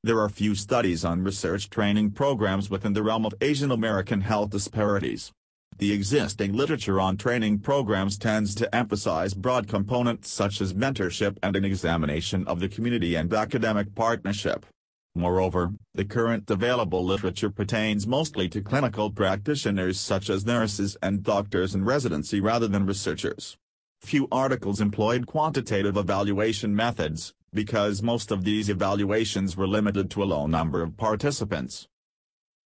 There are few studies on research training programs within the realm of Asian American health disparities. The existing literature on training programs tends to emphasize broad components such as mentorship and an examination of the community and academic partnership. Moreover, the current available literature pertains mostly to clinical practitioners such as nurses and doctors in residency rather than researchers. Few articles employed quantitative evaluation methods, because most of these evaluations were limited to a low number of participants.